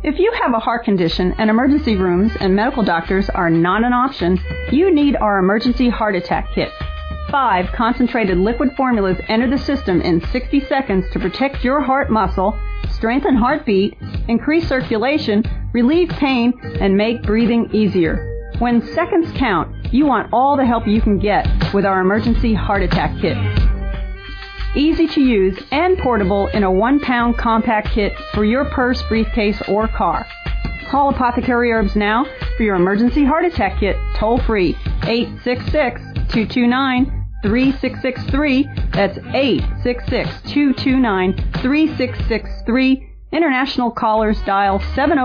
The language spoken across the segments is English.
If you have a heart condition and emergency rooms and medical doctors are not an option, you need our Emergency Heart Attack Kit. 5 concentrated liquid formulas enter the system in 60 seconds to protect your heart muscle, strengthen heartbeat, increase circulation, relieve pain, and make breathing easier. When seconds count, you want all the help you can get with our Emergency Heart Attack Kit. Easy to use and portable in a 1-pound compact kit for your purse, briefcase, or car. Call Apothecary Herbs now for your Emergency Heart Attack Kit, toll free, 866-229-3663. That's 866-229-3663. International callers dial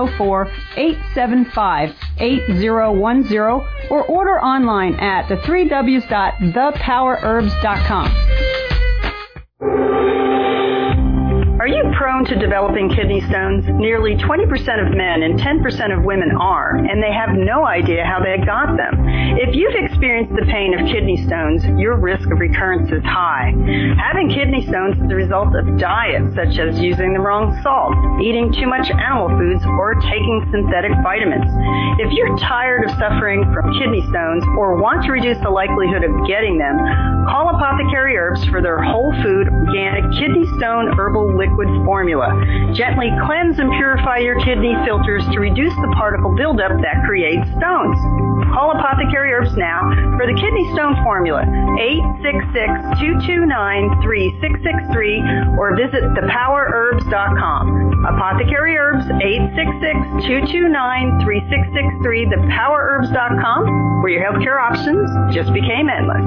704-875-8010 or order online at the3ws.thepowerherbs.com. Are you prone to developing kidney stones? Nearly 20% of men and 10% of women are, and they have no idea how they got them. If you've experienced the pain of kidney stones, your risk of recurrence is high. Having kidney stones is the result of diets such as using the wrong salt, eating too much animal foods, or taking synthetic vitamins. If you're tired of suffering from kidney stones or want to reduce the likelihood of getting them, call Apothecary Herbs for their whole food, organic kidney stone herbal liquid formula. Gently cleanse and purify your kidney filters to reduce the particle buildup that creates stones. Call Apothecary Herbs now for the kidney stone formula, 866-229-3663, or visit thepowerherbs.com. Apothecary Herbs, 866-229-3663, thepowerherbs.com, where your healthcare options just became endless.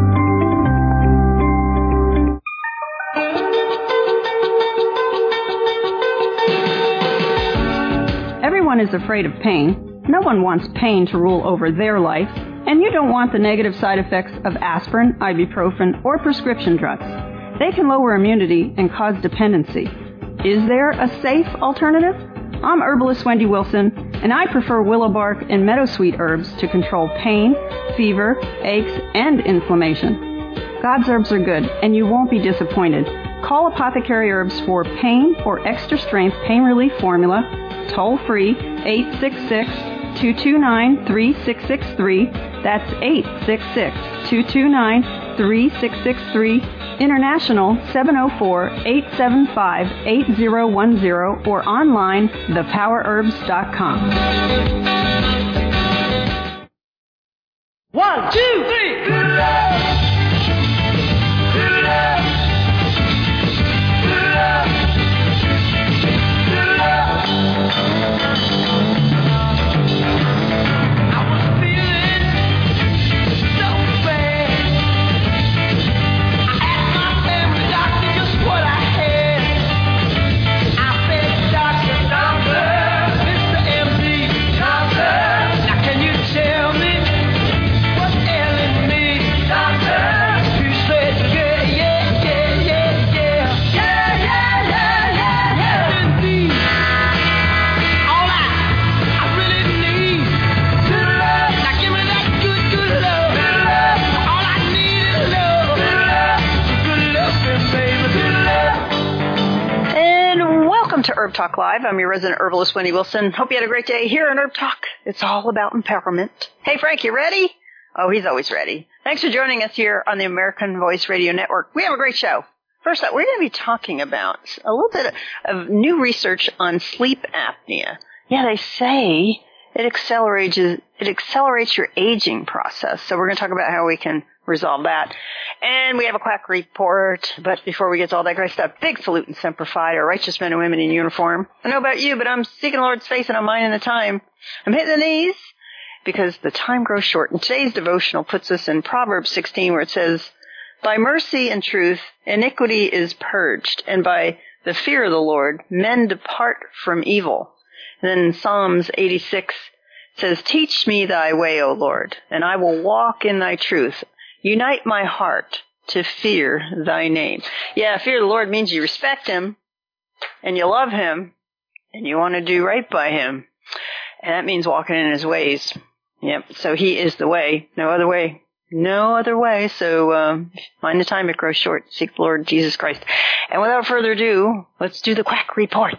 Everyone is afraid of pain. No one wants pain to rule over their life, and you don't want the negative side effects of aspirin, ibuprofen, or prescription drugs. They can lower immunity and cause dependency. Is there a safe alternative? I'm herbalist Wendy Wilson, and I prefer willow bark and meadowsweet herbs to control pain, fever, aches, and inflammation. God's herbs are good, and you won't be disappointed. Call Apothecary Herbs for pain or extra strength pain relief formula, toll free, 866-229-3663. That's 866-229-3663. International, 704-875-8010, or online, thepowerherbs.com. 1, 2, 3. To Herb Talk Live. I'm your resident herbalist, Wendy Wilson. Hope you had a great day here on Herb Talk. It's all about empowerment. Hey, Frank, you ready? Oh, he's always ready. Thanks for joining us here on the American Voice Radio Network. We have a great show. First up, we're going to be talking about a little bit of new research on sleep apnea. Yeah, they say it accelerates your aging process. So we're going to talk about how we can resolve that. And we have a quack report. But before we get to all that great stuff, big salute and semper fi, our righteous men and women in uniform. I don't know about you, but I'm seeking the Lord's face and I'm minding the time. I'm hitting the knees because the time grows short. And today's devotional puts us in Proverbs 16 where it says, by mercy and truth, iniquity is purged, and by the fear of the Lord, men depart from evil. And then in Psalms 86 says, teach me thy way, O Lord, and I will walk in thy truth. Unite my heart to fear thy name. Yeah, fear of the Lord means you respect him, and you love him, and you want to do right by him. And that means walking in his ways. Yep, so he is the way. No other way. No other way. So mind the time, it grows short. Seek the Lord Jesus Christ. And without further ado, let's do the quack report.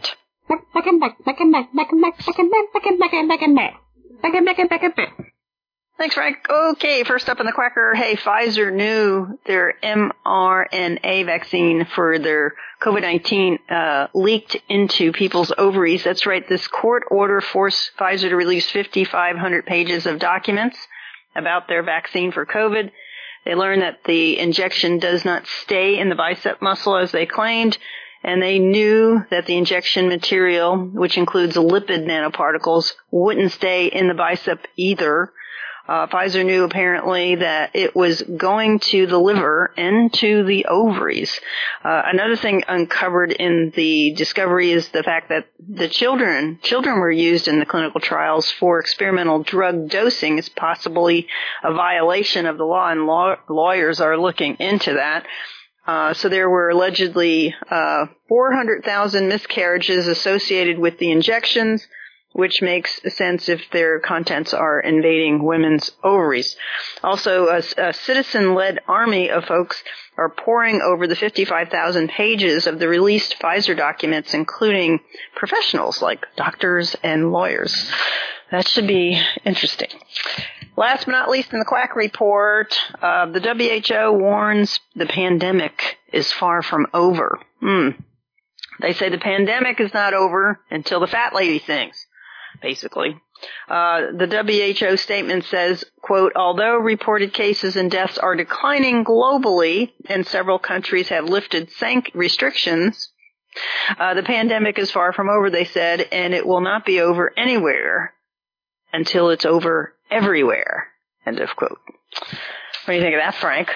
Thanks, Frank. Okay, first up in the Quacker, hey, Pfizer knew their mRNA vaccine for their COVID-19 leaked into people's ovaries. That's right, this court order forced Pfizer to release 5,500 pages of documents about their vaccine for COVID. They learned that the injection does not stay in the bicep muscle as they claimed, and they knew that the injection material, which includes lipid nanoparticles, wouldn't stay in the bicep either. Pfizer knew apparently that it was going to the liver and to the ovaries. Another thing uncovered in the discovery is the fact that the children were used in the clinical trials for experimental drug dosing is possibly a violation of the law, and lawyers are looking into that. So there were allegedly 400,000 miscarriages associated with the injections, which makes sense if their contents are invading women's ovaries. Also, a citizen-led army of folks are poring over the 55,000 pages of the released Pfizer documents, including professionals like doctors and lawyers. That should be interesting. Last but not least in the Quack Report, the WHO warns the pandemic is far from over. They say the pandemic is not over until the fat lady sings. Basically. The WHO statement says, quote, although reported cases and deaths are declining globally and several countries have lifted restrictions, the pandemic is far from over, they said, and it will not be over anywhere until it's over everywhere. End of quote. What do you think of that, Frank?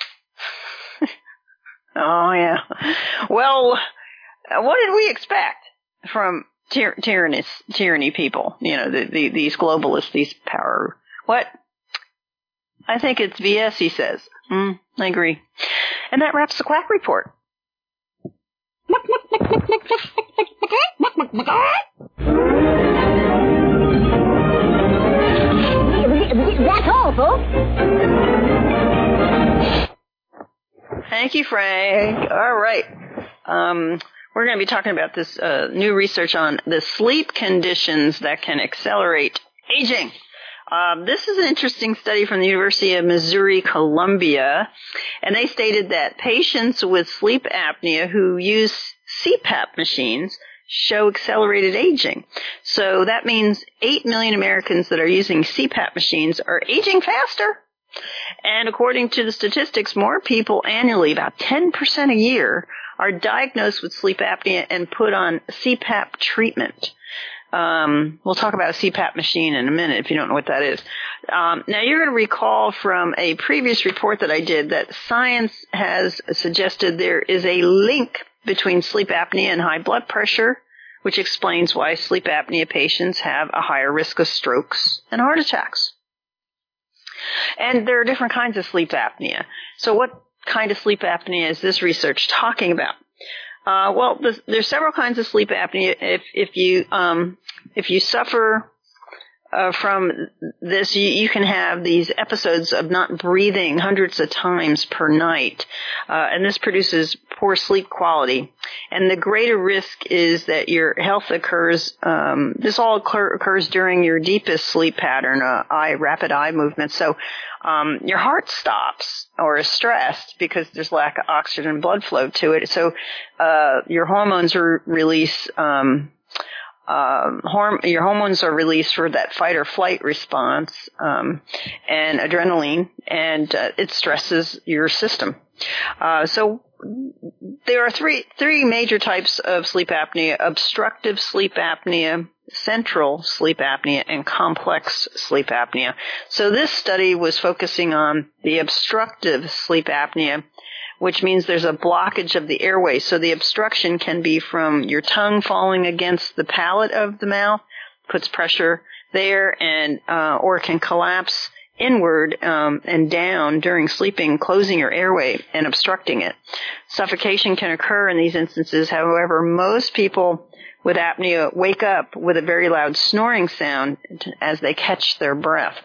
Oh, yeah. Well, what did we expect from tyranny people, you know, these globalists, these power. What? I think it's BS, he says. I agree. And that wraps the Quack Report. That's all, folks. Thank you, Frank. All right. We're going to be talking about this new research on the sleep conditions that can accelerate aging. This is an interesting study from the University of Missouri, Columbia, and they stated that patients with sleep apnea who use CPAP machines show accelerated aging. So that means 8 million Americans that are using CPAP machines are aging faster. And according to the statistics, more people annually, about 10% a year, are diagnosed with sleep apnea and put on CPAP treatment. We'll talk about a CPAP machine in a minute if you don't know what that is. Now, you're going to recall from a previous report that I did that science has suggested there is a link between sleep apnea and high blood pressure, which explains why sleep apnea patients have a higher risk of strokes and heart attacks. And there are different kinds of sleep apnea. So what kind of sleep apnea is this research talking about? Well, there's several kinds of sleep apnea. If you suffer from this, you can have these episodes of not breathing hundreds of times per night, and this produces poor sleep quality. And the greater risk is that your health occurs. This all occurs during your deepest sleep pattern, rapid eye movement. So your heart stops or is stressed because there's lack of oxygen and blood flow to it. So your hormones are released. Your hormones are released for that fight or flight response, and adrenaline, and it stresses your system. So there are three major types of sleep apnea: obstructive sleep apnea, central sleep apnea, and complex sleep apnea. So this study was focusing on the obstructive sleep apnea, which means there's a blockage of the airway. So the obstruction can be from your tongue falling against the palate of the mouth, puts pressure there, and or it can collapse inward and down during sleeping, closing your airway and obstructing it. Suffocation can occur in these instances. However, most people with apnea wake up with a very loud snoring sound as they catch their breath.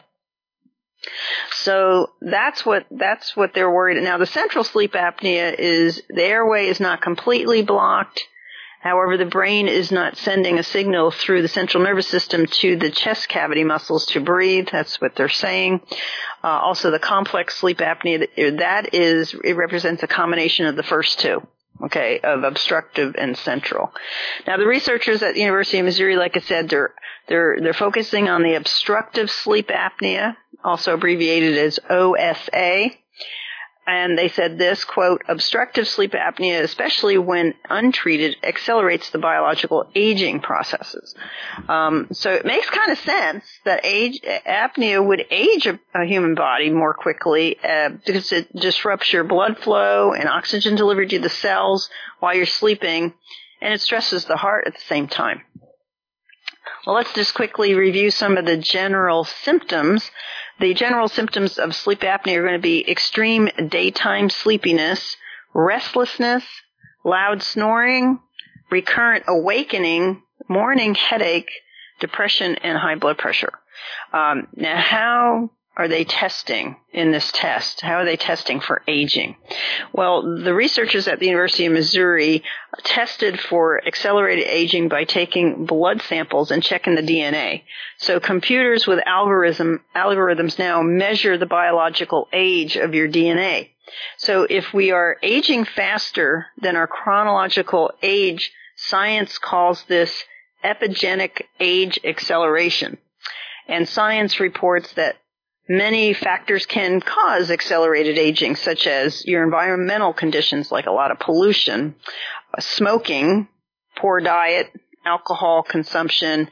So that's what they're worried. Now, the central sleep apnea is the airway is not completely blocked, However, the brain is not sending a signal through the central nervous system to the chest cavity muscles to breathe. That's what they're saying. Also, the complex sleep apnea, it represents a combination of the first two, okay, of obstructive and central. Now, the researchers at the University of Missouri, like I said, they're focusing on the obstructive sleep apnea, also abbreviated as OSA. And they said this, quote, obstructive sleep apnea, especially when untreated, accelerates the biological aging processes. So it makes kind of sense that apnea would age a human body more quickly because it disrupts your blood flow and oxygen delivery to the cells while you're sleeping, and it stresses the heart at the same time. Well, let's just quickly review some of the general symptoms. The general symptoms of sleep apnea are going to be extreme daytime sleepiness, restlessness, loud snoring, recurrent awakening, morning headache, depression, and high blood pressure. Now, how are they testing in this test? How are they testing for aging? Well, the researchers at the University of Missouri tested for accelerated aging by taking blood samples and checking the DNA. So computers with algorithms now measure the biological age of your DNA. So if we are aging faster than our chronological age, science calls this epigenetic age acceleration. And science reports that many factors can cause accelerated aging, such as your environmental conditions like a lot of pollution, smoking, poor diet, alcohol consumption,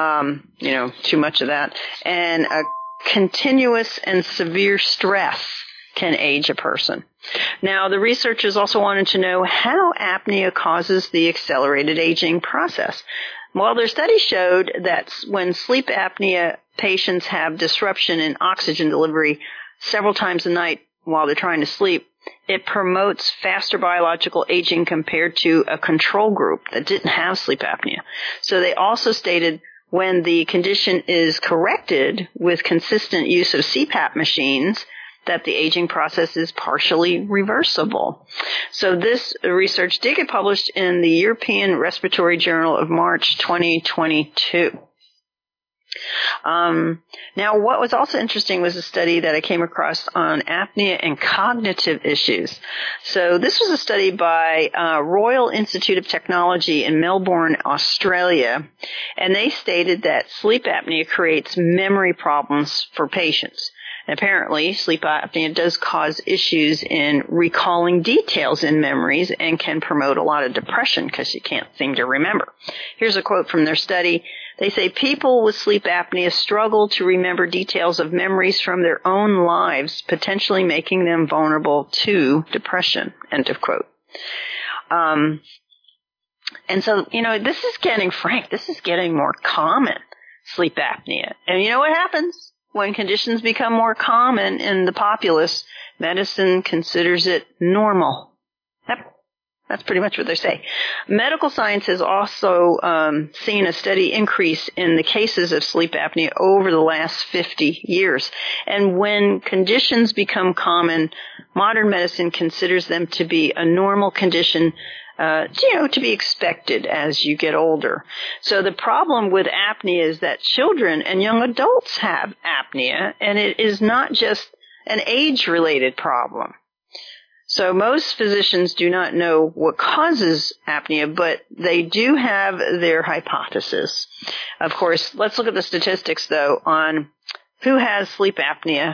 too much of that, and a continuous and severe stress can age a person. Now, the researchers also wanted to know how apnea causes the accelerated aging process. Well, their study showed that when sleep apnea patients have disruption in oxygen delivery several times a night while they're trying to sleep, it promotes faster biological aging compared to a control group that didn't have sleep apnea. So they also stated when the condition is corrected with consistent use of CPAP machines, that the aging process is partially reversible. So this research did get published in the European Respiratory Journal of March 2022. Now, what was also interesting was a study that I came across on apnea and cognitive issues. So this was a study by Royal Institute of Technology in Melbourne, Australia, and they stated that sleep apnea creates memory problems for patients. Apparently, sleep apnea does cause issues in recalling details in memories and can promote a lot of depression because you can't seem to remember. Here's a quote from their study. They say people with sleep apnea struggle to remember details of memories from their own lives, potentially making them vulnerable to depression. End of quote. And so, this is getting more common, sleep apnea. And you know what happens? When conditions become more common in the populace, medicine considers it normal. Yep. That's pretty much what they say. Medical science has also seen a steady increase in the cases of sleep apnea over the last 50 years. And when conditions become common, modern medicine considers them to be a normal condition, to be expected as you get older. So the problem with apnea is that children and young adults have apnea, and it is not just an age-related problem. So most physicians do not know what causes apnea, but they do have their hypothesis. Of course, let's look at the statistics, though, on who has sleep apnea.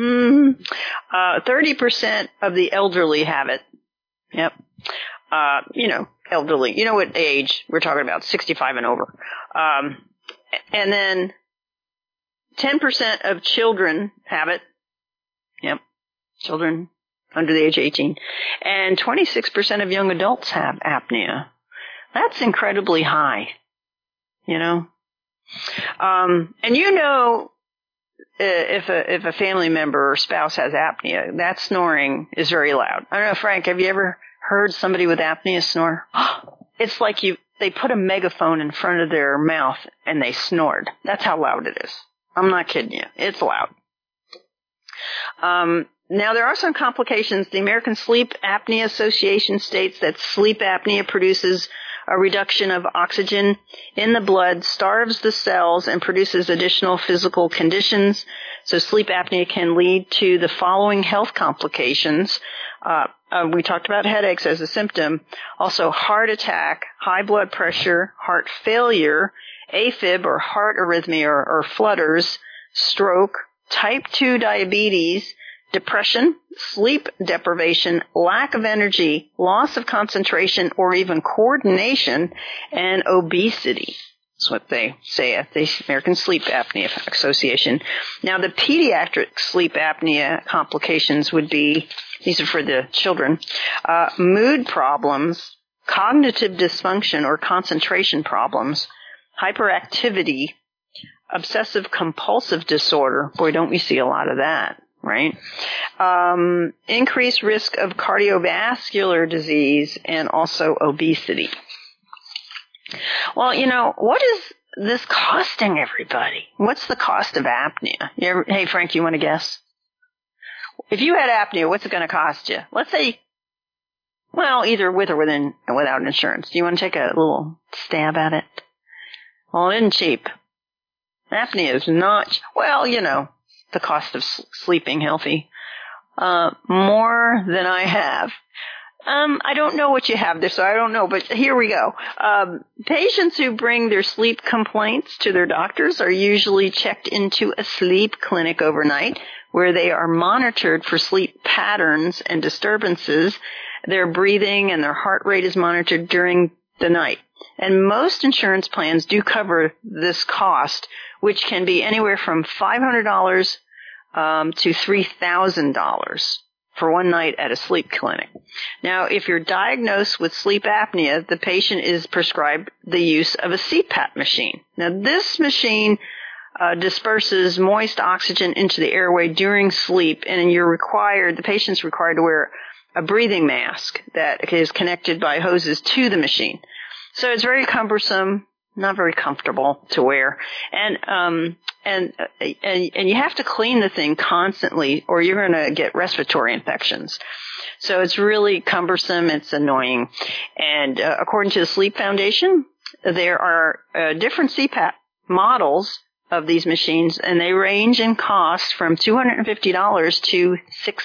30% of the elderly have it. Yep. Elderly. You know what age we're talking about, 65 and over. And then 10% of children have it. Yep. Children under the age of 18. And 26% of young adults have apnea. That's incredibly high, And if a family member or spouse has apnea, that snoring is very loud. I don't know, Frank, have you ever heard somebody with apnea snore? It's like they put a megaphone in front of their mouth and they snored. That's how loud it is. I'm not kidding you. It's loud. Now, there are some complications. The American Sleep Apnea Association states that sleep apnea produces A reduction of oxygen in the blood starves the cells and produces additional physical conditions. So sleep apnea can lead to the following health complications. We talked about headaches as a symptom. Also heart attack, high blood pressure, heart failure, AFib or heart arrhythmia or flutters, stroke, type 2 diabetes, depression, sleep deprivation, lack of energy, loss of concentration or even coordination, and obesity. That's what they say at the American Sleep Apnea Association. Now, the pediatric sleep apnea complications would be, these are for the children, mood problems, cognitive dysfunction or concentration problems, hyperactivity, obsessive compulsive disorder. Boy, don't we see a lot of that. Right? Increased risk of cardiovascular disease and also obesity. Well, what is this costing everybody? What's the cost of apnea? Hey, Frank, you want to guess? If you had apnea, what's it going to cost you? Let's say, well, either with or without insurance. Do you want to take a little stab at it? Well, it isn't cheap. Apnea is not, the cost of sleeping healthy. More than I have. I don't know what you have there, so I don't know, but here we go. Patients who bring their sleep complaints to their doctors are usually checked into a sleep clinic overnight where they are monitored for sleep patterns and disturbances. Their breathing and their heart rate is monitored during the night. And most insurance plans do cover this cost, which can be anywhere from $500 to $3,000 for one night at a sleep clinic. Now, if you're diagnosed with sleep apnea, the patient is prescribed the use of a CPAP machine. Now, this machine disperses moist oxygen into the airway during sleep, and the patient's required to wear a breathing mask that is connected by hoses to the machine. So it's very cumbersome, not very comfortable to wear, and you have to clean the thing constantly, or you're going to get respiratory infections. So it's really cumbersome. It's annoying, and according to the Sleep Foundation, there are different CPAP models of these machines, and they range in cost from $250 to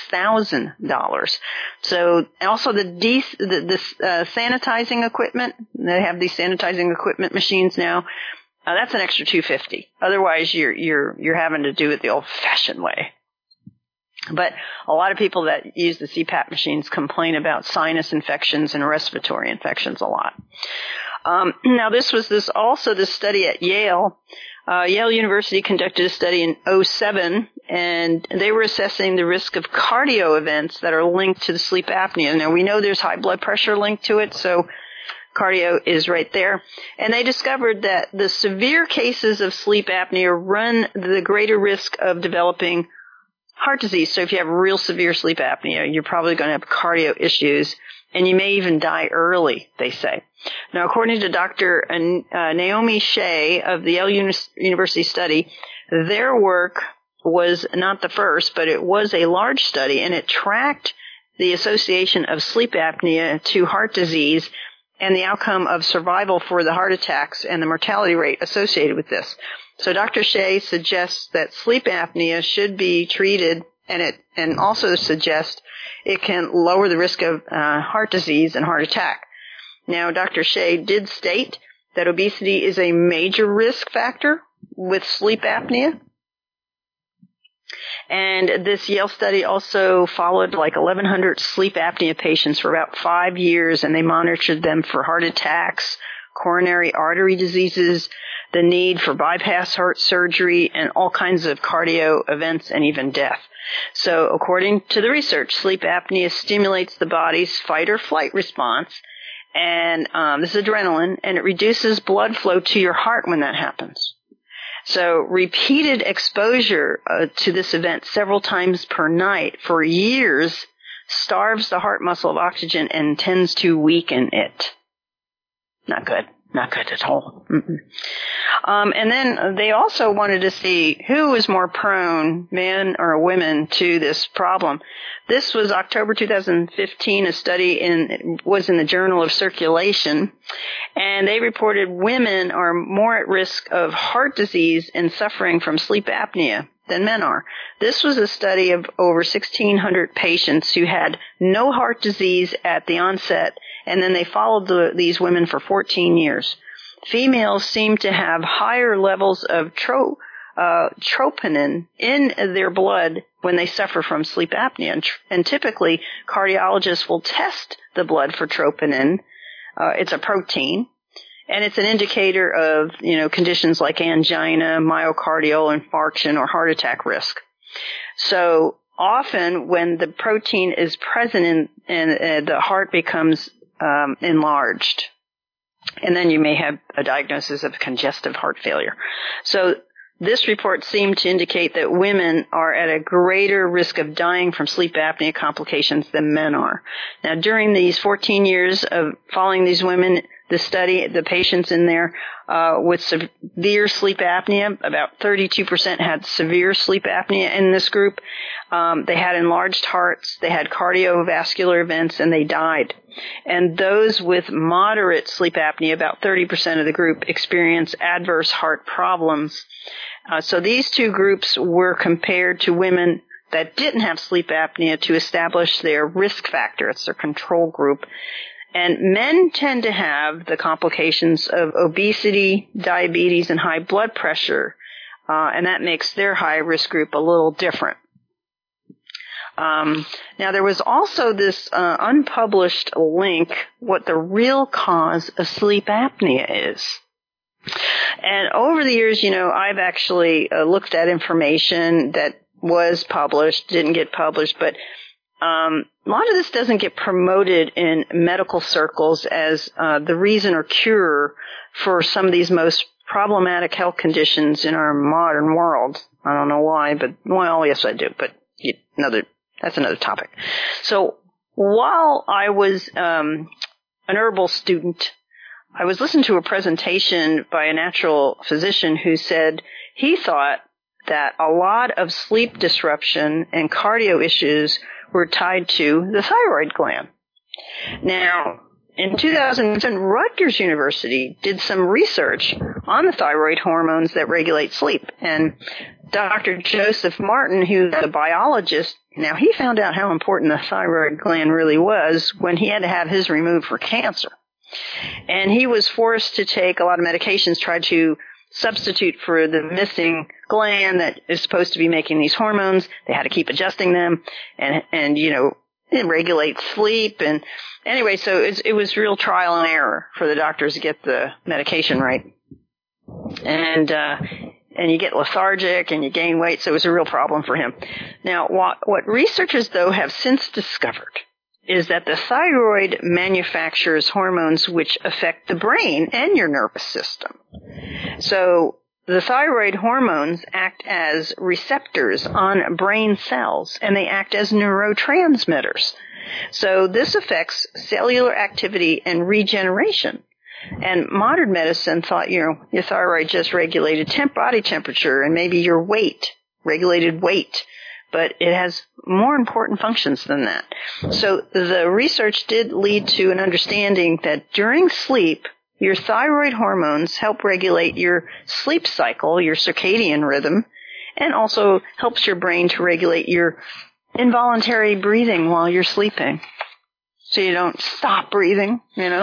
$6,000. So also the sanitizing equipment, they have these sanitizing equipment machines now. That's an extra $250. Otherwise, you're having to do it the old-fashioned way. But a lot of people that use the CPAP machines complain about sinus infections and respiratory infections a lot. Now, this study at Yale. Yale University conducted a study in 2007, and they were assessing the risk of cardio events that are linked to the sleep apnea. Now, we know there's high blood pressure linked to it, so cardio is right there. And they discovered that the severe cases of sleep apnea run the greater risk of developing heart disease. So if you have real severe sleep apnea, you're probably going to have cardio issues, and you may even die early, they say. Now, according to Dr. Naomi Shea of the Yale University study, their work was not the first, but it was a large study, and it tracked the association of sleep apnea to heart disease and the outcome of survival for the heart attacks and the mortality rate associated with this. So Dr. Shea suggests that sleep apnea should be treated, and also suggests it can lower the risk of heart disease and heart attack. Now, Dr. Shea did state that obesity is a major risk factor with sleep apnea. And this Yale study also followed 1,100 sleep apnea patients for about 5 years, and they monitored them for heart attacks, coronary artery diseases, the need for bypass heart surgery, and all kinds of cardio events and even death. So according to the research, sleep apnea stimulates the body's fight or flight response, and this is adrenaline, and it reduces blood flow to your heart when that happens. So repeated exposure to this event several times per night for years starves the heart muscle of oxygen and tends to weaken it. Not good. Not good at all. And then they also wanted to see who was more prone, men or women, to this problem. This was October 2015. A study was in the Journal of Circulation, and they reported women are more at risk of heart disease and suffering from sleep apnea than men are. This was a study of over 1,600 patients who had no heart disease at the onset, and then they followed these women for 14 years. Females seem to have higher levels of troponin in their blood when they suffer from sleep apnea. And typically, cardiologists will test the blood for troponin. It's a protein, and it's an indicator of, conditions like angina, myocardial infarction, or heart attack risk. So often when the protein is present and the heart becomes enlarged, and then you may have a diagnosis of congestive heart failure. So this report seemed to indicate that women are at a greater risk of dying from sleep apnea complications than men are. Now, during these 14 years of following these women, the patients in there with severe sleep apnea, about 32% had severe sleep apnea in this group. They had enlarged hearts, they had cardiovascular events, and they died. And those with moderate sleep apnea, about 30% of the group, experienced adverse heart problems. So these two groups were compared to women that didn't have sleep apnea to establish their risk factor. It's their control group. And men tend to have the complications of obesity, diabetes, and high blood pressure, and that makes their high-risk group a little different. Now, there was also this unpublished link, what the real cause of sleep apnea is. And over the years, I've actually looked at information that was published, didn't get published, but a lot of this doesn't get promoted in medical circles as the reason or cure for some of these most problematic health conditions in our modern world. I don't know why, but, well, yes, I do, but that's another topic. So while I was an herbal student, I was listening to a presentation by a natural physician who said he thought that a lot of sleep disruption and cardio issues were tied to the thyroid gland. Now, in 2010, Rutgers University did some research on the thyroid hormones that regulate sleep. And Dr. Joseph Martin, who's a biologist, now he found out how important the thyroid gland really was when he had to have his removed for cancer. And he was forced to take a lot of medications, tried to substitute for the missing gland that is supposed to be making these hormones. They had to keep adjusting them and regulate sleep. And anyway, so it was real trial and error for the doctors to get the medication right. And you get lethargic and you gain weight, so it was a real problem for him. Now, what researchers, though, have since discovered is that the thyroid manufactures hormones which affect the brain and your nervous system. So the thyroid hormones act as receptors on brain cells, and they act as neurotransmitters. So this affects cellular activity and regeneration. And modern medicine thought, your thyroid just regulated body temperature and maybe your weight, regulated weight. But it has more important functions than that. So the research did lead to an understanding that during sleep, your thyroid hormones help regulate your sleep cycle, your circadian rhythm, and also helps your brain to regulate your involuntary breathing while you're sleeping. So you don't stop breathing,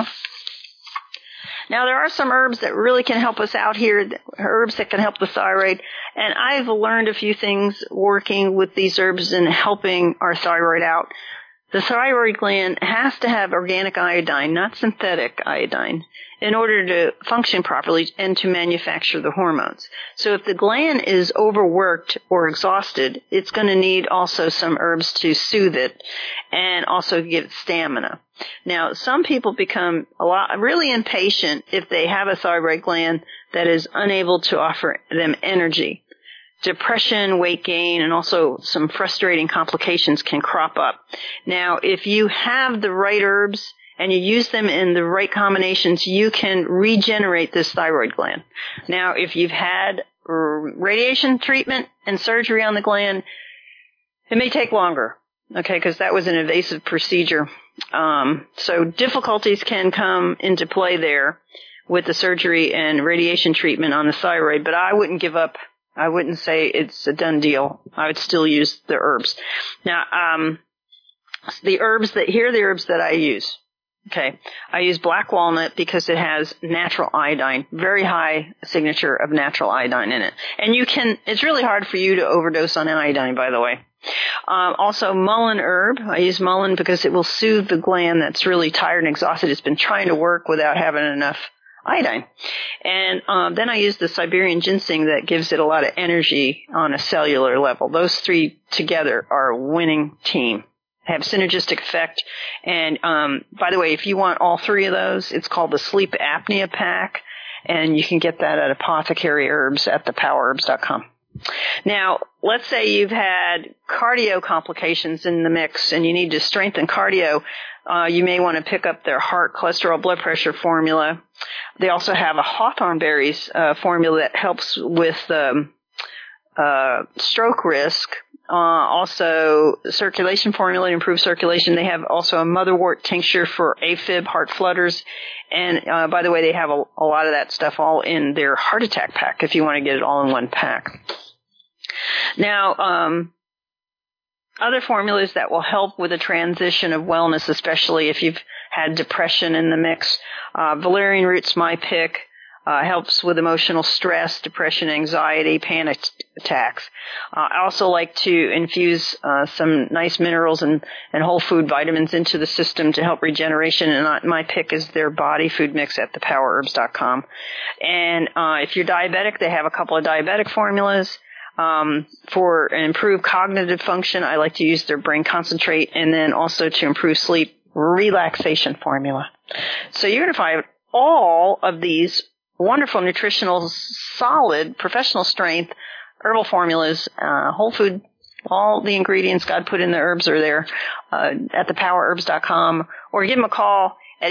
Now, there are some herbs that really can help us out here, herbs that can help the thyroid, and I've learned a few things working with these herbs and helping our thyroid out. The thyroid gland has to have organic iodine, not synthetic iodine, in order to function properly and to manufacture the hormones. So if the gland is overworked or exhausted, it's going to need also some herbs to soothe it and also give it stamina. Now, some people become really impatient if they have a thyroid gland that is unable to offer them energy. Depression, weight gain, and also some frustrating complications can crop up. Now, if you have the right herbs and you use them in the right combinations, you can regenerate this thyroid gland. Now, if you've had radiation treatment and surgery on the gland, it may take longer, okay, because that was an invasive procedure. So difficulties can come into play there with the surgery and radiation treatment on the thyroid, but I wouldn't give up. I wouldn't say it's a done deal. I would still use the herbs. Now, the herbs that I use. Okay. I use black walnut because it has natural iodine, very high signature of natural iodine in it. And it's really hard for you to overdose on iodine, by the way. Also mullein herb. I use mullein because it will soothe the gland that's really tired and exhausted. It's been trying to work without having enough iodine. And then I use the Siberian ginseng that gives it a lot of energy on a cellular level. Those three together are a winning team. Have synergistic effect. And by the way, if you want all three of those, it's called the Sleep Apnea Pack, and you can get that at Apothecary Herbs at thepowerbs.com. Now, let's say you've had cardio complications in the mix and you need to strengthen cardio. You may want to pick up their heart, cholesterol, blood pressure formula. They also have a hawthorn berries formula that helps with stroke risk. Also circulation formula to improve circulation. They have also a motherwort tincture for AFib, heart flutters. And by the way, they have a lot of that stuff all in their heart attack pack if you want to get it all in one pack. Now, other formulas that will help with the transition of wellness, especially if you've had depression in the mix. Valerian root's my pick. Helps with emotional stress, depression, anxiety, panic attacks. I also like to infuse some nice minerals and whole food vitamins into the system to help regeneration, and my pick is their body food mix at thepowerbs.com. And if you're diabetic, they have a couple of diabetic formulas. For improved cognitive function, I like to use their brain concentrate, and then also to improve sleep, relaxation formula. So you're going to find all of these wonderful, nutritional, solid, professional strength herbal formulas, whole food, all the ingredients God put in the herbs are there at thepowerbs.com, or give them a call at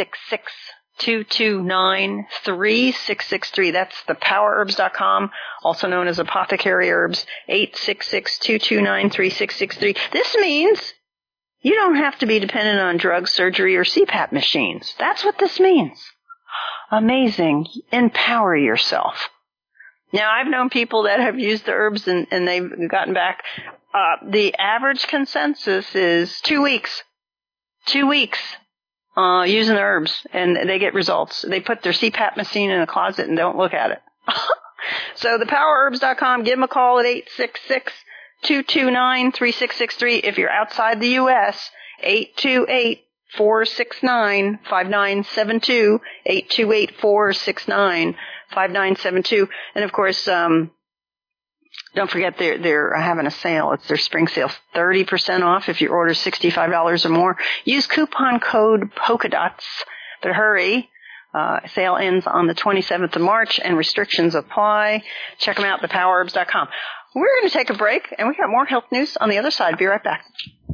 866-229-3663. That's thepowerbs.com, also known as Apothecary Herbs, 866-229-3663. This means you don't have to be dependent on drugs, surgery, or CPAP machines. That's what this means. Amazing. Empower yourself. Now, I've known people that have used the herbs and they've gotten back. The average consensus is 2 weeks. 2 weeks using the herbs, and they get results. They put their CPAP machine in a closet and don't look at it. So thepowerbs.com, give them a call at 866-229-3663. If you're outside the U.S., 828-469-5972, 828-469-5972. And of course, don't forget they're having a sale. It's their spring sale, 30% off if you order $65 or more. Use coupon code POLKADOTS, but hurry. Sale ends on the 27th of March and restrictions apply. Check them out at thepowerbs.com. We're going to take a break, and we got more health news on the other side. Be right back.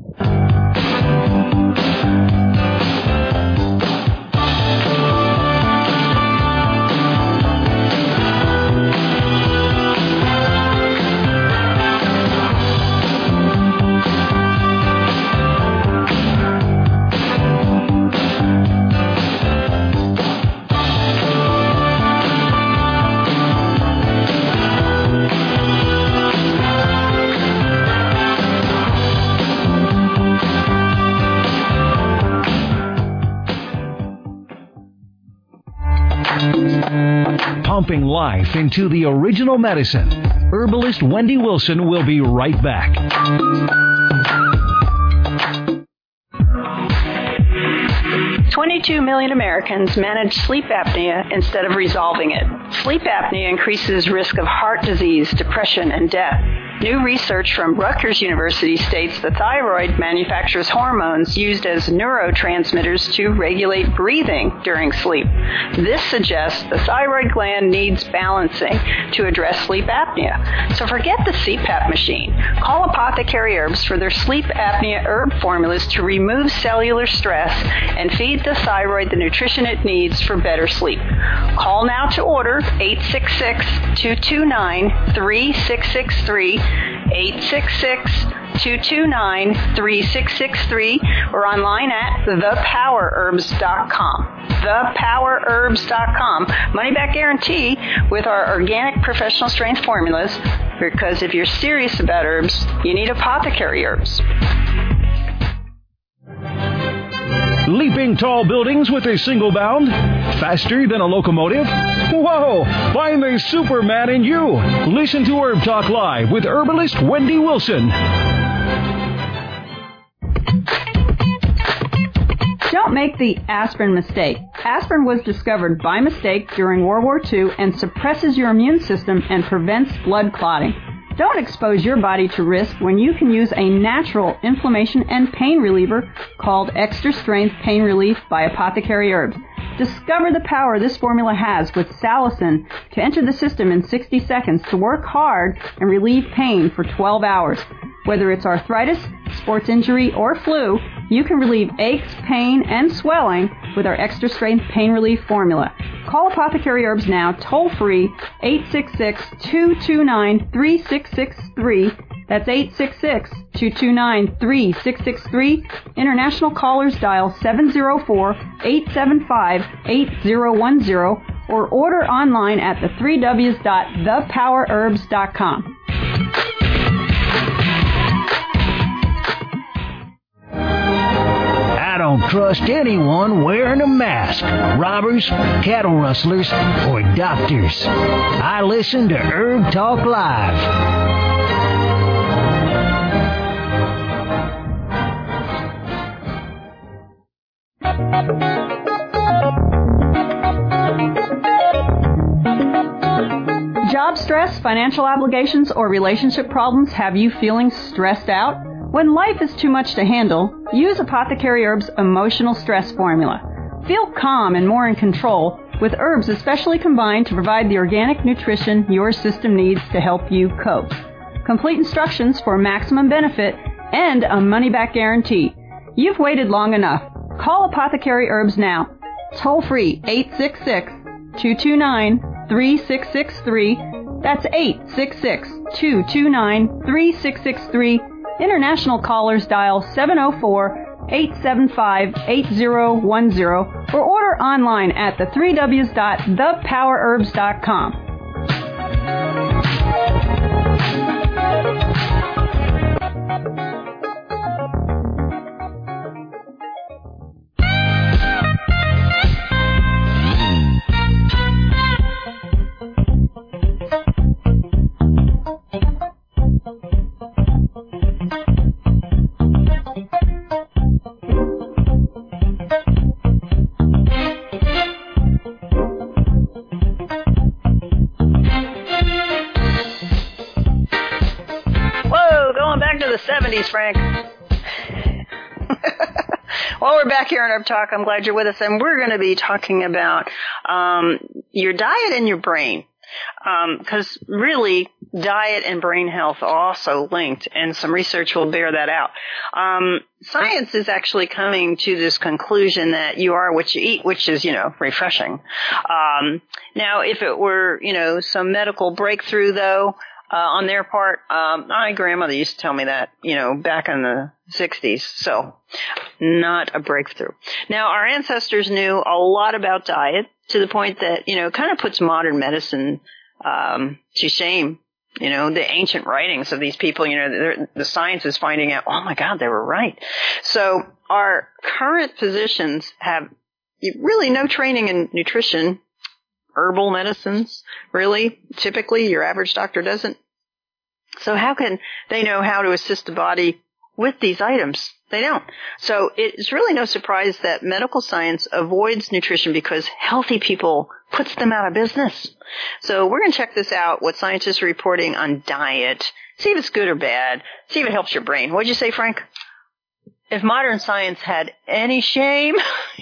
Pumping life into the original medicine. Herbalist Wendy Wilson will be right back. $22 million Americans manage sleep apnea instead of resolving it. Sleep apnea increases risk of heart disease, depression, and death. New research from Rutgers University states the thyroid manufactures hormones used as neurotransmitters to regulate breathing during sleep. This suggests the thyroid gland needs balancing to address sleep apnea. So forget the CPAP machine. Call Apothecary Herbs for their sleep apnea herb formulas to remove cellular stress and feed the thyroid the nutrition it needs for better sleep. Call now to order 866-229-3663, 866-229-3663, or online at thepowerherbs.com. Thepowerherbs.com. Money back guarantee with our organic professional strength formulas, because if you're serious about herbs, you need Apothecary Herbs. Leaping tall buildings with a single bound? Faster than a locomotive? Whoa! Find the Superman in you! Listen to Herb Talk Live with herbalist Wendy Wilson. Don't make the aspirin mistake. Aspirin was discovered by mistake during World War II and suppresses your immune system and prevents blood clotting. Don't expose your body to risk when you can use a natural inflammation and pain reliever called Extra Strength Pain Relief by Apothecary Herbs. Discover the power this formula has with salicin to enter the system in 60 seconds to work hard and relieve pain for 12 hours. Whether it's arthritis, sports injury, or flu, you can relieve aches, pain, and swelling with our Extra Strength Pain Relief formula. Call Apothecary Herbs now, toll-free, 866-229-3663. That's 866-229-3663. International callers dial 704-875-8010 or order online at the3ws.thepowerherbs.com. I don't trust anyone wearing a mask. Robbers, cattle rustlers, or doctors. I listen to Herb Talk Live. Job stress, financial obligations, or relationship problems have you feeling stressed out? When life is too much to handle, use Apothecary Herbs' emotional stress formula. Feel calm and more in control with herbs especially combined to provide the organic nutrition your system needs to help you cope. Complete instructions for maximum benefit and a money-back guarantee. You've waited long enough. Call Apothecary Herbs now. Toll free 866-229-3663. That's 866-229-3663. International callers dial 704-875-8010 or order online at the3ws.thepowerherbs.com. The 70s, Frank. Well, we're back here in Herb Talk. I'm glad you're with us, and we're going to be talking about your diet and your brain, because really diet and brain health are also linked, and some research will bear that out. Science is actually coming to this conclusion that you are what you eat, which is, refreshing. Now, if it were, some medical breakthrough, though, on their part, my grandmother used to tell me that, back in the 60s. So, not a breakthrough. Now, our ancestors knew a lot about diet to the point that, kind of puts modern medicine to shame. The ancient writings of these people, the science is finding out, oh my God, they were right. So, our current physicians have really no training in nutrition. Herbal medicines, really. Typically, your average doctor doesn't. So how can they know how to assist the body with these items? They don't. So it's really no surprise that medical science avoids nutrition because healthy people puts them out of business. So we're going to check this out, what scientists are reporting on diet See if it's good or bad. See if it helps your brain. What'd you say, Frank? If modern science had any shame.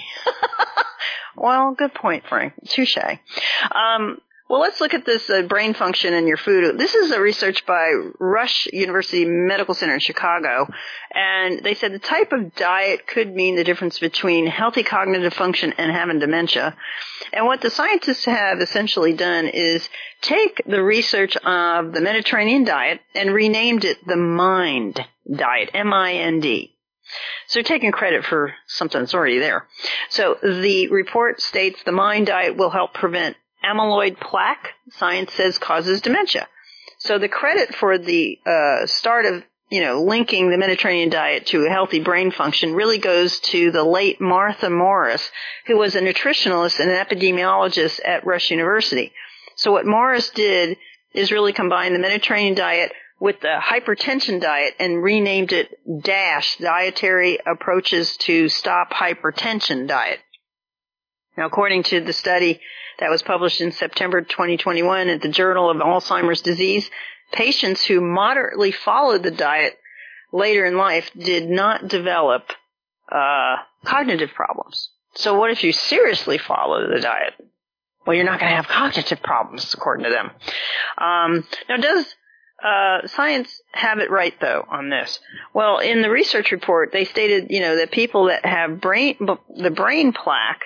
Well, good point, Frank. Touché. Well, let's look at this brain function in your food. This is a research by Rush University Medical Center in Chicago, and they said the type of diet could mean the difference between healthy cognitive function and having dementia. And what the scientists have essentially done is take the research of the Mediterranean diet and renamed it the MIND diet, M-I-N-D. So they're taking credit for something that's already there. So the report states the MIND diet will help prevent amyloid plaque, science says causes dementia. So the credit for the start of, linking the Mediterranean diet to a healthy brain function really goes to the late Martha Morris, who was a nutritionalist and an epidemiologist at Rush University. So what Morris did is really combine the Mediterranean diet with the hypertension diet and renamed it DASH, Dietary Approaches to Stop Hypertension Diet. Now, according to the study that was published in September 2021 at the Journal of Alzheimer's Disease, patients who moderately followed the diet later in life did not develop cognitive problems. So what if you seriously follow the diet? Well, you're not going to have cognitive problems, according to them. Now, does science have it right, though, on this? Well, in the research report, they stated, that people that have the brain plaque,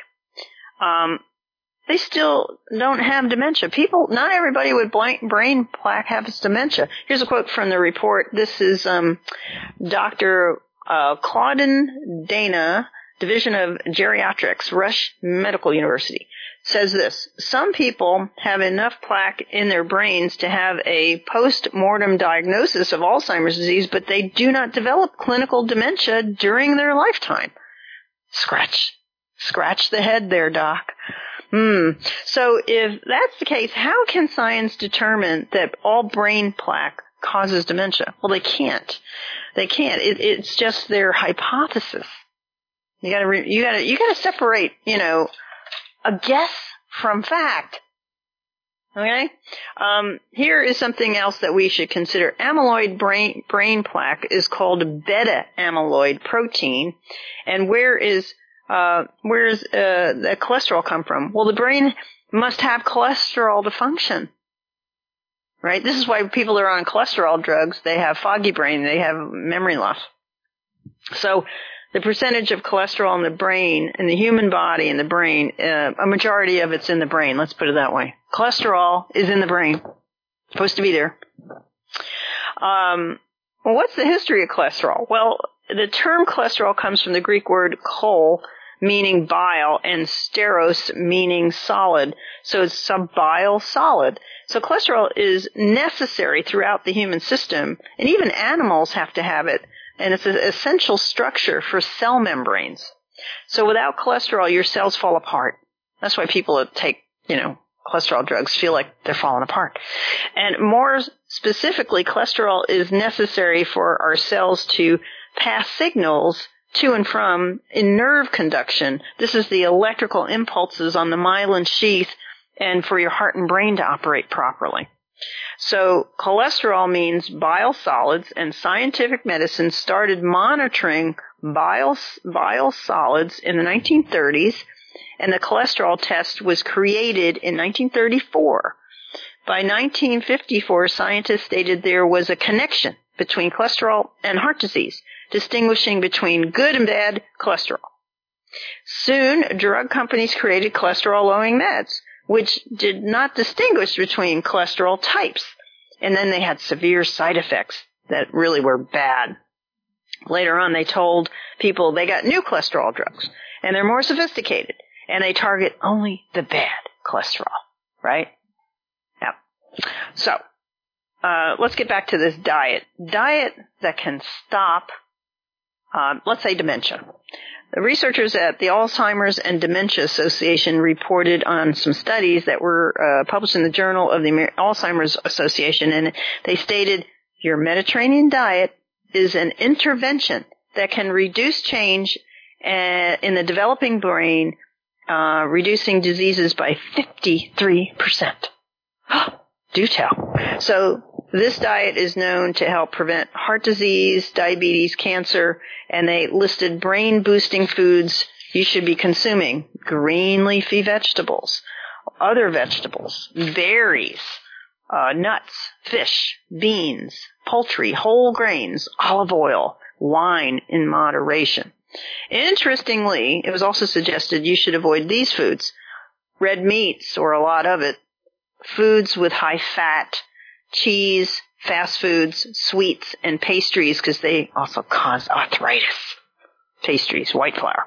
they still don't have dementia. Not everybody with brain plaque has dementia. Here's a quote from the report. This is Dr. Claudine Dana, Division of Geriatrics, Rush Medical University, says this: some people have enough plaque in their brains to have a post-mortem diagnosis of Alzheimer's disease, but they do not develop clinical dementia during their lifetime. Scratch the head there, Doc. So if that's the case, how can science determine that all brain plaque causes dementia? Well, they can't. It's just their hypothesis. You gotta separate, a guess from fact. Okay? Here is something else that we should consider. Amyloid brain plaque is called beta amyloid protein. And where's the cholesterol come from? Well, the brain must have cholesterol to function. Right? This is why people that are on cholesterol drugs, they have foggy brain, they have memory loss. So the percentage of cholesterol in the brain, in the human body, in the brain, a majority of it's in the brain. Let's put it that way. Cholesterol is in the brain. Supposed to be there. Well, what's the history of cholesterol? Well, the term cholesterol comes from the Greek word chol, meaning bile, and steros, meaning solid. So it's a bile solid. So cholesterol is necessary throughout the human system, and even animals have to have it. And it's an essential structure for cell membranes. So without cholesterol, your cells fall apart. That's why people that take, cholesterol drugs feel like they're falling apart. And more specifically, cholesterol is necessary for our cells to pass signals to and from in nerve conduction. This is the electrical impulses on the myelin sheath and for your heart and brain to operate properly. So cholesterol means bile solids, and scientific medicine started monitoring bile solids in the 1930s, and the cholesterol test was created in 1934. By 1954, scientists stated there was a connection between cholesterol and heart disease, distinguishing between good and bad cholesterol. Soon, drug companies created cholesterol-lowering meds, which did not distinguish between cholesterol types. And then they had severe side effects that really were bad. Later on, they told people they got new cholesterol drugs, and they're more sophisticated, and they target only the bad cholesterol, right? Yeah. So, let's get back to this diet. Diet that can stop, let's say, dementia. The researchers at the Alzheimer's and Dementia Association reported on some studies that were published in the Journal of the Alzheimer's Association, and they stated your Mediterranean diet is an intervention that can reduce change in the developing brain, reducing diseases by 53%. Do tell. So This diet is known to help prevent heart disease, diabetes, cancer, and they listed brain-boosting foods you should be consuming. Green leafy vegetables, other vegetables, berries, nuts, fish, beans, poultry, whole grains, olive oil, wine in moderation. Interestingly, it was also suggested you should avoid these foods: red meats, or a lot of it, foods with high fat, cheese, fast foods, sweets, and pastries, because they also cause arthritis. Pastries, white flour.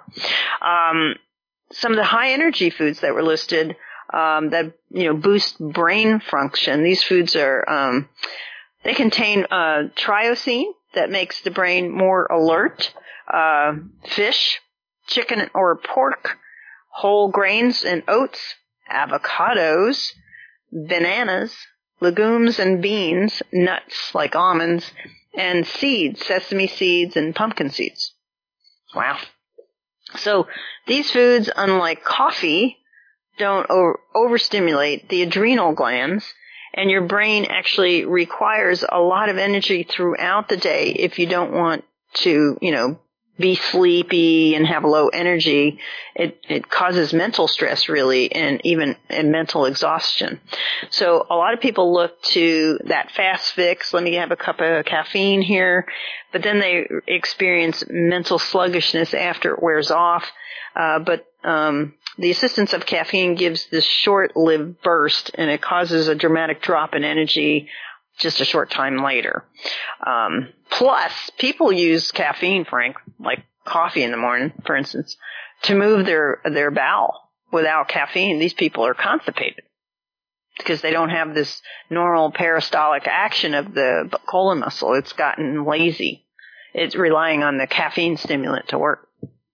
Some of the high energy foods that were listed that boost brain function. These foods are they contain tyrosine that makes the brain more alert. Fish, chicken or pork, whole grains and oats, avocados, bananas, legumes and beans, nuts like almonds, and seeds, sesame seeds and pumpkin seeds. Wow. So these foods, unlike coffee, don't overstimulate the adrenal glands, and your brain actually requires a lot of energy throughout the day if you don't want to, be sleepy and have low energy. It causes mental stress, really, and even mental exhaustion. So a lot of people look to that fast fix, let me have a cup of caffeine here, but then they experience mental sluggishness after it wears off. But the assistance of caffeine gives this short-lived burst, and it causes a dramatic drop in energy just a short time later. Plus, people use caffeine, Frank, like coffee in the morning, for instance, to move their bowel. Without caffeine, these people are constipated because they don't have this normal peristaltic action of the colon muscle. It's gotten lazy. It's relying on the caffeine stimulant to work.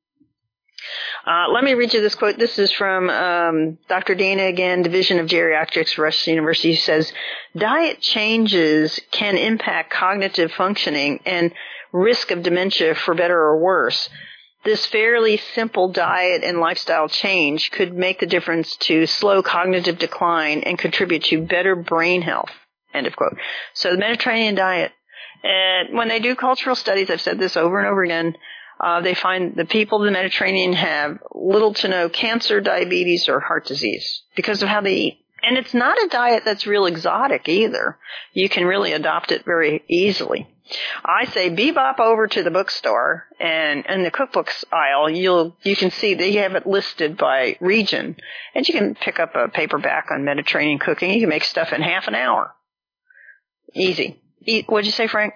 Let me read you this quote. This is from Dr. Dana again, Division of Geriatrics, Rush University, says, diet changes can impact cognitive functioning and risk of dementia for better or worse. This fairly simple diet and lifestyle change could make the difference to slow cognitive decline and contribute to better brain health. End of quote. So the Mediterranean diet, and when they do cultural studies, I've said this over and over again, they find the people of the Mediterranean have little to no cancer, diabetes, or heart disease because of how they eat. And it's not a diet that's real exotic either. You can really adopt it very easily. I say bebop over to the bookstore, and in the cookbooks aisle, you can see they have it listed by region. And you can pick up a paperback on Mediterranean cooking. You can make stuff in half an hour. Easy. What'd you say, Frank?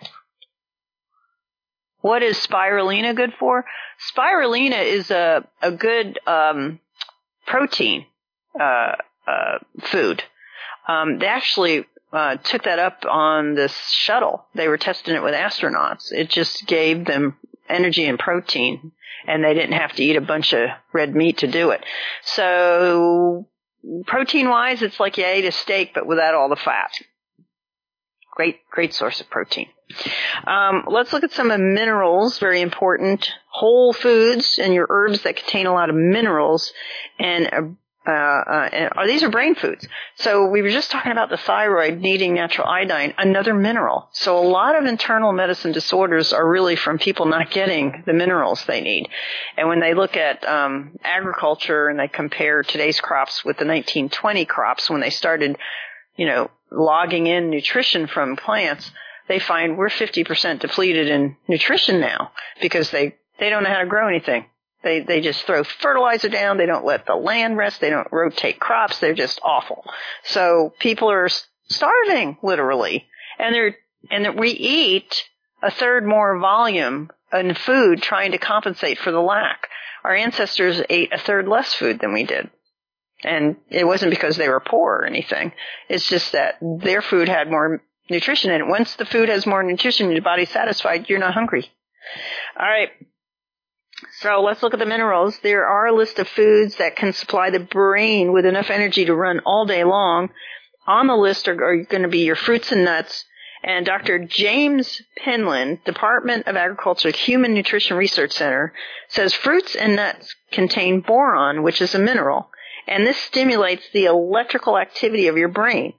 What is spirulina good for? Spirulina is a good protein food. They actually took that up on this shuttle. They were testing it with astronauts. It just gave them energy and protein, and they didn't have to eat a bunch of red meat to do it. So protein-wise, it's like you ate a steak, but without all the fat. Great source of protein. Let's look at some of the minerals, very important. Whole foods and your herbs that contain a lot of minerals, and these are brain foods. So we were just talking about the thyroid needing natural iodine, another mineral. So a lot of internal medicine disorders are really from people not getting the minerals they need. And when they look at agriculture and they compare today's crops with the 1920 crops when they started, logging in nutrition from plants, they find we're 50% depleted in nutrition now because they don't know how to grow anything. They just throw fertilizer down. They don't let the land rest. They don't rotate crops. They're just awful. So people are starving, literally. And we eat a third more volume in food trying to compensate for the lack. Our ancestors ate a third less food than we did. And it wasn't because they were poor or anything. It's just that their food had more nutrition in it. Once the food has more nutrition, your body's satisfied, you're not hungry. All right. So let's look at the minerals. There are a list of foods that can supply the brain with enough energy to run all day long. On the list are going to be your fruits and nuts. And Dr. James Penland, Department of Agriculture, Human Nutrition Research Center, says fruits and nuts contain boron, which is a mineral. And this stimulates the electrical activity of your brain.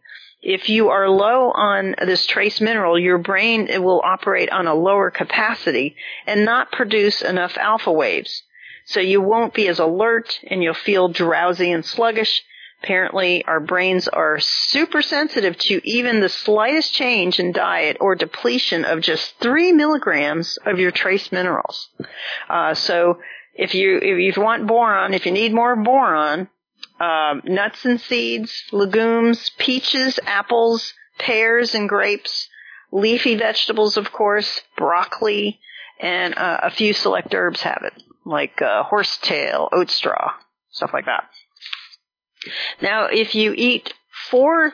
if you are low on this trace mineral, your brain will operate on a lower capacity and not produce enough alpha waves. So you won't be as alert and you'll feel drowsy and sluggish. Apparently, our brains are super sensitive to even the slightest change in diet or depletion of just 3 milligrams of your trace minerals. So if you want boron, if you need more boron, nuts and seeds, legumes, peaches, apples, pears and grapes, leafy vegetables, of course, broccoli, and a few select herbs have it, like horsetail, oat straw, stuff like that. Now, if you eat 4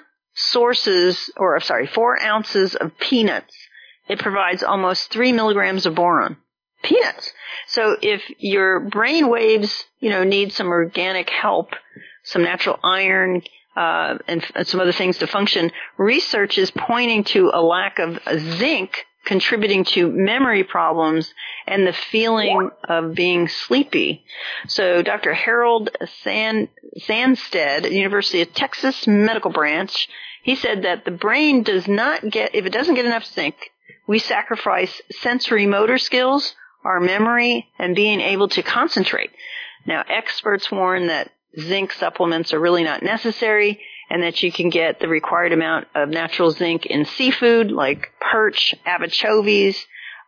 ounces of peanuts, it provides almost 3 milligrams of boron. Peanuts. So if your brain waves, need some organic help, some natural iron, and some other things to function, research is pointing to a lack of zinc contributing to memory problems and the feeling of being sleepy. So Dr. Harold Sandstead, University of Texas Medical Branch, he said that the brain if it doesn't get enough zinc, we sacrifice sensory motor skills, our memory, and being able to concentrate. Now, experts warn that zinc supplements are really not necessary and that you can get the required amount of natural zinc in seafood like perch, anchovies,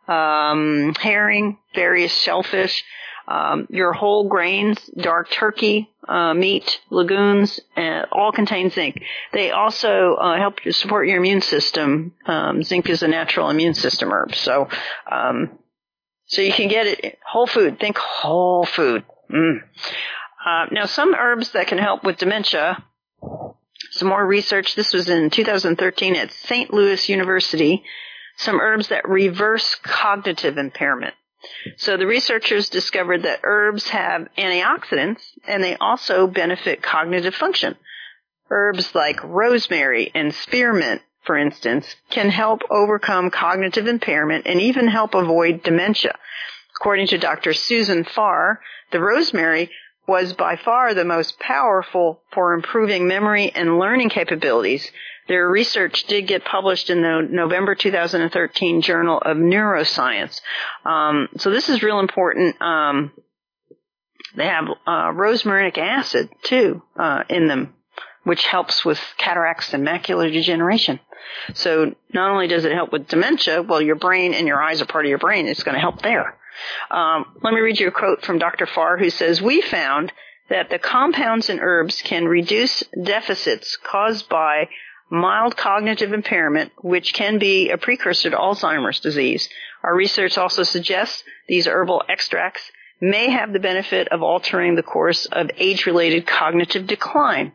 herring, various shellfish, your whole grains, dark turkey, meat, legumes, all contain zinc. They also help you support your immune system. Zinc is a natural immune system herb. So you can get it whole food. Think whole food. Now, some herbs that can help with dementia, some more research. This was in 2013 at St. Louis University. Some herbs that reverse cognitive impairment. So the researchers discovered that herbs have antioxidants, and they also benefit cognitive function. Herbs like rosemary and spearmint, for instance, can help overcome cognitive impairment and even help avoid dementia. According to Dr. Susan Farr, the rosemary was by far the most powerful for improving memory and learning capabilities. Their research did get published in the November 2013 Journal of Neuroscience. So this is real important. They have rosmarinic acid, too, in them, which helps with cataracts and macular degeneration. So not only does it help with dementia, well, your brain and your eyes are part of your brain. It's going to help there. Let me read you a quote from Dr. Farr, who says, "We found that the compounds in herbs can reduce deficits caused by mild cognitive impairment, which can be a precursor to Alzheimer's disease. Our research also suggests these herbal extracts may have the benefit of altering the course of age-related cognitive decline."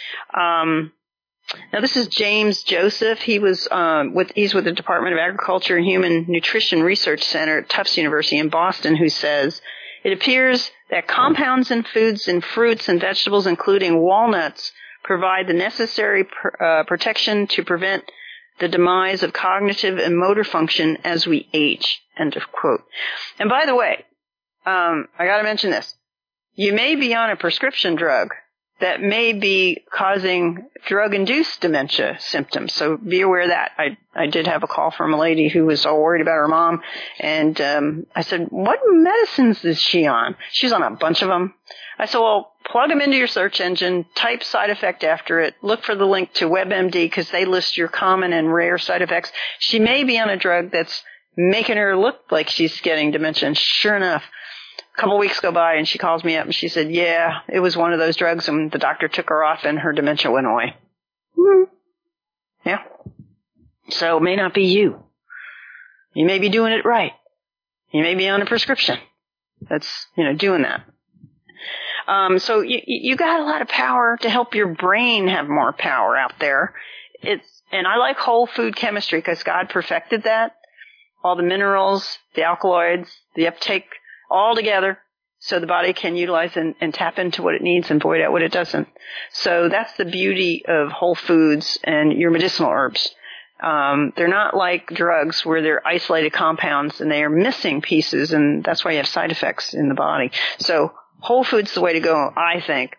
Now, this is James Joseph. He's with the Department of Agriculture and Human Nutrition Research Center at Tufts University in Boston, who says, "It appears that compounds in foods and fruits and vegetables, including walnuts, provide the necessary protection to prevent the demise of cognitive and motor function as we age." End of quote. And by the way, I got to mention this. You may be on a prescription drug that may be causing drug-induced dementia symptoms. So be aware of that. I did have a call from a lady who was all worried about her mom, and I said, "What medicines is she on?" She's on a bunch of them. I said, "Well, plug them into your search engine, type side effect after it, look for the link to WebMD because they list your common and rare side effects. She may be on a drug that's making her look like she's getting dementia." And sure enough, a couple weeks go by and she calls me up and she said, "Yeah, it was one of those drugs and the doctor took her off and her dementia went away." Yeah. So it may not be you. You may be doing it right. You may be on a prescription that's, doing that. So you got a lot of power to help your brain have more power out there. And I like whole food chemistry because God perfected that. All the minerals, the alkaloids, the uptake, all together, so the body can utilize and tap into what it needs and void out what it doesn't. So that's the beauty of whole foods and your medicinal herbs. They're not like drugs where they're isolated compounds and they are missing pieces, and that's why you have side effects in the body. So whole foods is the way to go, I think.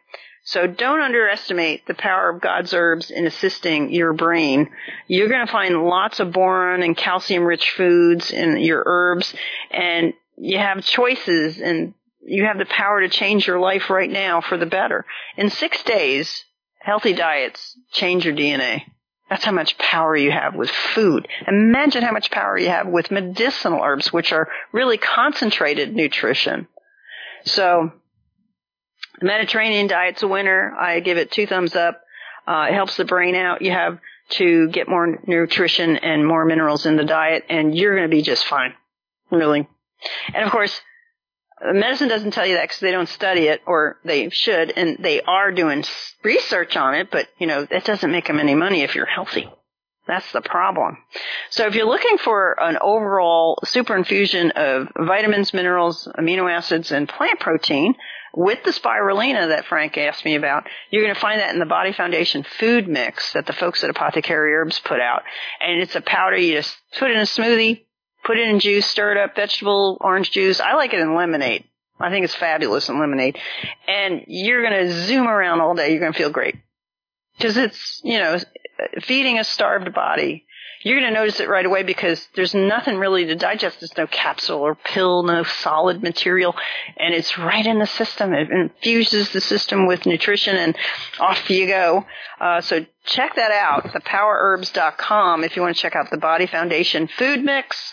So don't underestimate the power of God's herbs in assisting your brain. You're going to find lots of boron and calcium-rich foods in your herbs, and you have choices, and you have the power to change your life right now for the better. In 6 days, healthy diets change your DNA. That's how much power you have with food. Imagine how much power you have with medicinal herbs, which are really concentrated nutrition. So, the Mediterranean diet's a winner. I give it 2 thumbs up. It helps the brain out. You have to get more nutrition and more minerals in the diet, and you're going to be just fine. Really. And of course, medicine doesn't tell you that because they don't study it, or they should, and they are doing research on it, but, that doesn't make them any money if you're healthy. That's the problem. So if you're looking for an overall super infusion of vitamins, minerals, amino acids, and plant protein with the spirulina that Frank asked me about, you're going to find that in the Body Foundation food mix that the folks at Apothecary Herbs put out. And it's a powder you just put in a smoothie, put it in juice, stir it up, vegetable, orange juice. I like it in lemonade. I think it's fabulous in lemonade. And you're going to zoom around all day. You're going to feel great. Because it's, feeding a starved body. You're going to notice it right away because there's nothing really to digest. There's no capsule or pill, no solid material. And it's right in the system. It infuses the system with nutrition, and off you go. So check that out, thepowerherbs.com, if you want to check out the Body Foundation food mix.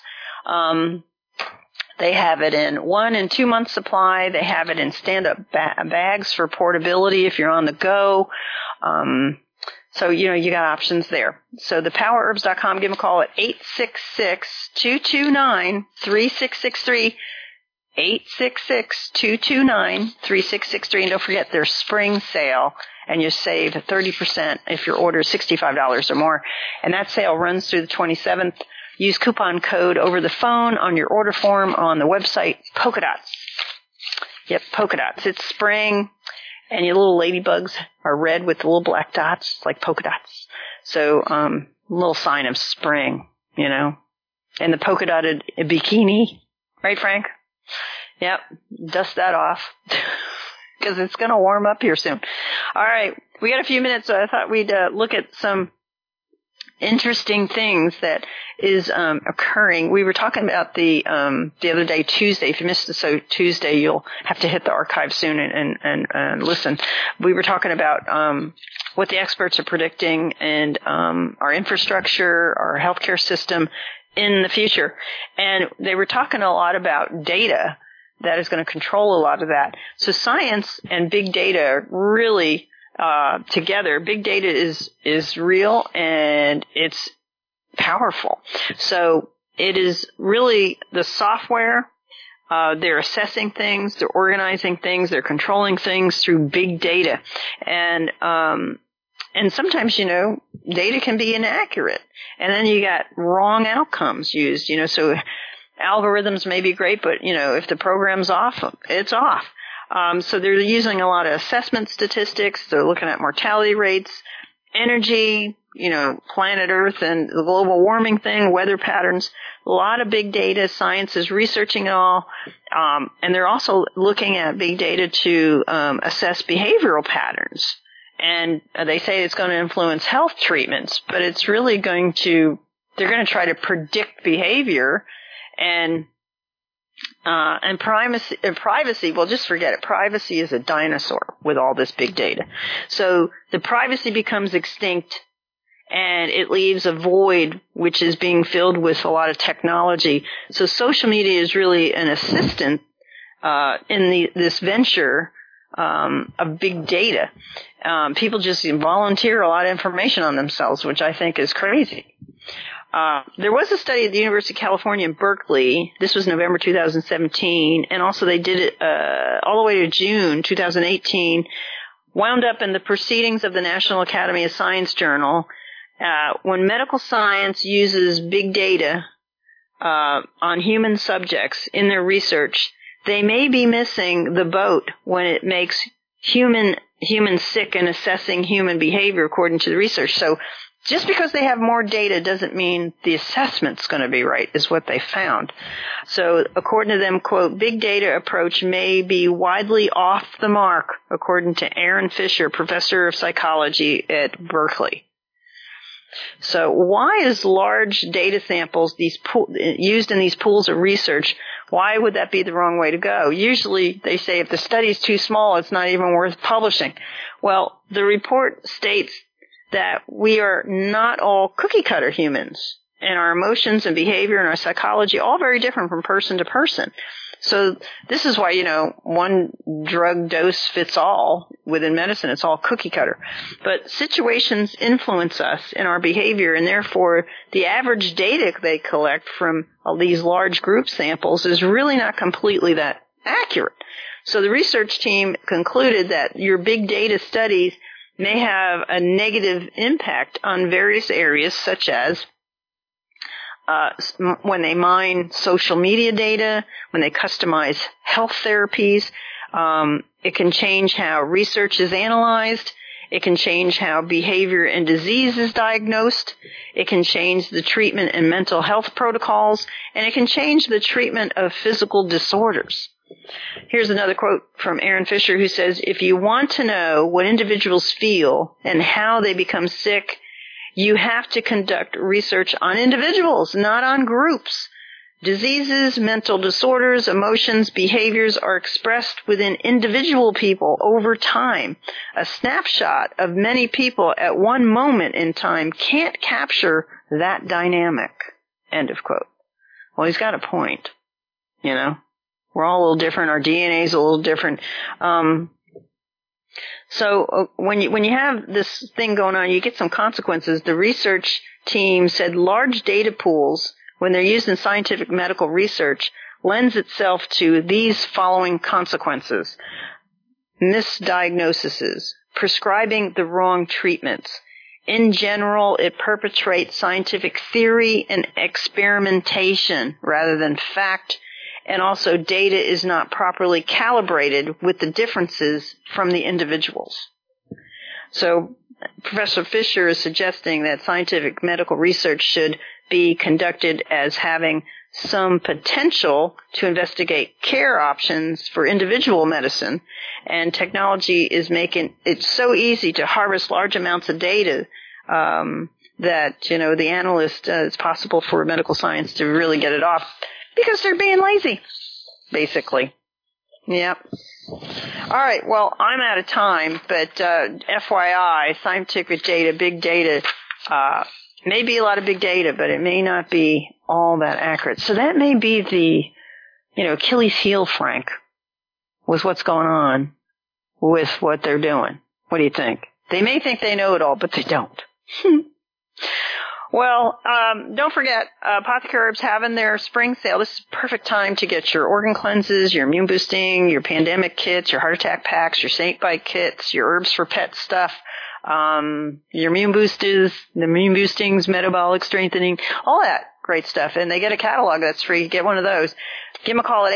They have it in 1 and 2 month supply. They have it in stand-up bags for portability if you're on the go. So, you got options there. So thepowerherbs.com, give them a call at 866-229-3663, 866-229-3663. And don't forget their spring sale, and you save 30% if your order is $65 or more. And that sale runs through the 27th. Use coupon code over the phone, on your order form, on the website, Polka Dots. Yep, Polka Dots. It's spring, and your little ladybugs are red with the little black dots, like polka dots. So, a little sign of spring, And the polka dotted bikini. Right, Frank? Yep, dust that off. Because it's going to warm up here soon. All right, we got a few minutes, so I thought we'd look at some interesting things that is occurring. We were talking about the other day, Tuesday. If you missed the Tuesday, you'll have to hit the archive soon and listen. We were talking about what the experts are predicting and our infrastructure, our healthcare system in the future. And they were talking a lot about data that is going to control a lot of that. So science and big data are really together. Big data is real, and it's powerful. So it is really the software. They're assessing things, they're organizing things, they're controlling things through big data. And sometimes, data can be inaccurate. And then you got wrong outcomes used, so algorithms may be great, but, if the program's off, it's off. So they're using a lot of assessment statistics. They're looking at mortality rates, energy, planet Earth and the global warming thing, weather patterns, a lot of big data. Science is researching it all. And they're also looking at big data to assess behavioral patterns. And they say it's going to influence health treatments, but it's really they're going to try to predict behavior and privacy, well, just forget it. Privacy is a dinosaur with all this big data. So the privacy becomes extinct, and it leaves a void which is being filled with a lot of technology. So social media is really an assistant in this venture of big data. People just volunteer a lot of information on themselves, which I think is crazy. There was a study at the University of California in Berkeley. This was November 2017, and also they did it all the way to June 2018, wound up in the Proceedings of the National Academy of Science Journal. When medical science uses big data on human subjects in their research, they may be missing the boat when it makes humans sick and assessing human behavior according to the research. So just because they have more data doesn't mean the assessment's going to be right, is what they found. So according to them, quote, big data approach may be widely off the mark, according to Aaron Fisher, professor of psychology at Berkeley. So why is large data samples used in these pools of research, why would that be the wrong way to go? Usually they say if the study is too small, it's not even worth publishing. Well, the report states that we are not all cookie-cutter humans, and our emotions and behavior and our psychology all very different from person to person. So this is why, one drug dose fits all within medicine. It's all cookie-cutter. But situations influence us in our behavior, and therefore the average data they collect from these large group samples is really not completely that accurate. So the research team concluded that your big data studies may have a negative impact on various areas, such as when they mine social media data, when they customize health therapies. It can change how research is analyzed. It can change how behavior and disease is diagnosed. It can change the treatment and mental health protocols. And it can change the treatment of physical disorders. Here's another quote from Aaron Fisher, who says, if you want to know what individuals feel and how they become sick, you have to conduct research on individuals, not on groups. Diseases, mental disorders, emotions, behaviors are expressed within individual people over time. A snapshot of many people at one moment in time can't capture that dynamic. End of quote. Well, he's got a point, We're all a little different. Our DNA is a little different. So when you have this thing going on, you get some consequences. The research team said large data pools, when they're used in scientific medical research, lends itself to these following consequences. Misdiagnoses, prescribing the wrong treatments. In general, it perpetrates scientific theory and experimentation rather than fact. And also data is not properly calibrated with the differences from the individuals. So Professor Fisher is suggesting that scientific medical research should be conducted as having some potential to investigate care options for individual medicine, and technology is making it so easy to harvest large amounts of data that, the analyst, it's possible for medical science to really get it off. Because they're being lazy, basically. Yep. All right, well, I'm out of time, but FYI, scientific data, big data, may be a lot of big data, but it may not be all that accurate. So that may be the, Achilles heel, Frank, with what's going on with what they're doing. What do you think? They may think they know it all, but they don't. Well, don't forget, Apothecary Herbs having their spring sale. This is the perfect time to get your organ cleanses, your immune boosting, your pandemic kits, your heart attack packs, your snake bite kits, your herbs for pet stuff, your immune boosters, the immune boostings, metabolic strengthening, all that great stuff. And they get a catalog that's free. Get one of those. Give them a call at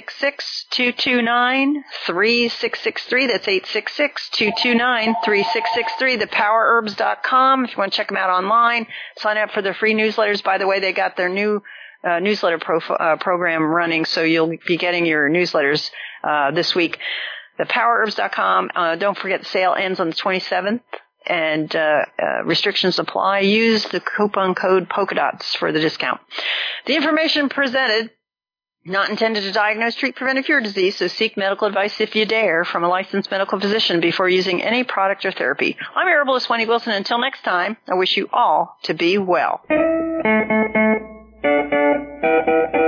866-229-3663. That's 866-229-3663. ThePowerHerbs.com. If you want to check them out online, sign up for their free newsletters. By the way, they got their new newsletter program running, so you'll be getting your newsletters this week. ThePowerHerbs.com. Don't forget the sale ends on the 27th. And restrictions apply. Use the coupon code POLKADOTS for the discount. The information presented not intended to diagnose, treat, prevent, or cure disease, so seek medical advice if you dare from a licensed medical physician before using any product or therapy. I'm your herbalist, Wendy Wilson. Until next time, I wish you all to be well.